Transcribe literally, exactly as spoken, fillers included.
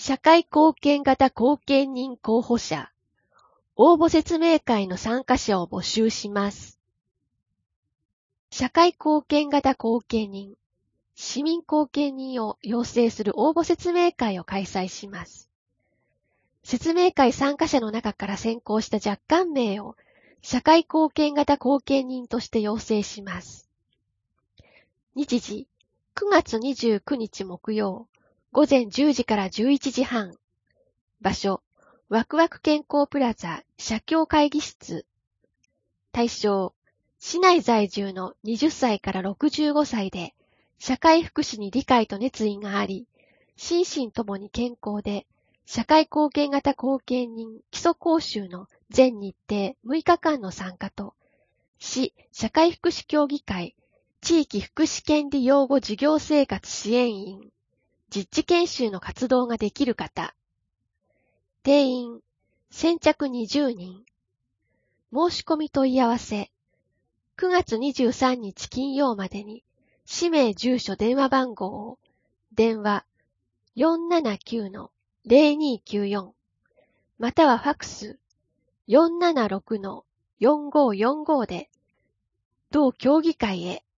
社会貢献型後見人候補者、応募説明会の参加者を募集します。社会貢献型後見人、市民貢献人を養成する応募説明会を開催します。説明会参加者の中から選考した若干名を社会貢献型後見人として養成します。日時、くがつにじゅうくにち木曜、ごぜんじゅうじからじゅういちじはん。場所、ワクワク健康プラザ社協会議室。対象、市内在住のはたちからろくじゅうごさいで、社会福祉に理解と熱意があり、心身ともに健康で、社会貢献型後見人基礎講習の全日程むいかかんの参加と、市社会福祉協議会地域福祉権利擁護事業生活支援員実地研修の活動ができる方。定員、先着にじゅうにん。申し込み問い合わせ。くがつにじゅうさんにち金曜までに、氏名住所電話番号を、電話 よんななきゅうのぜろにきゅうよん、またはファクス よんななろくのよんごーよんごーで、同協議会へ。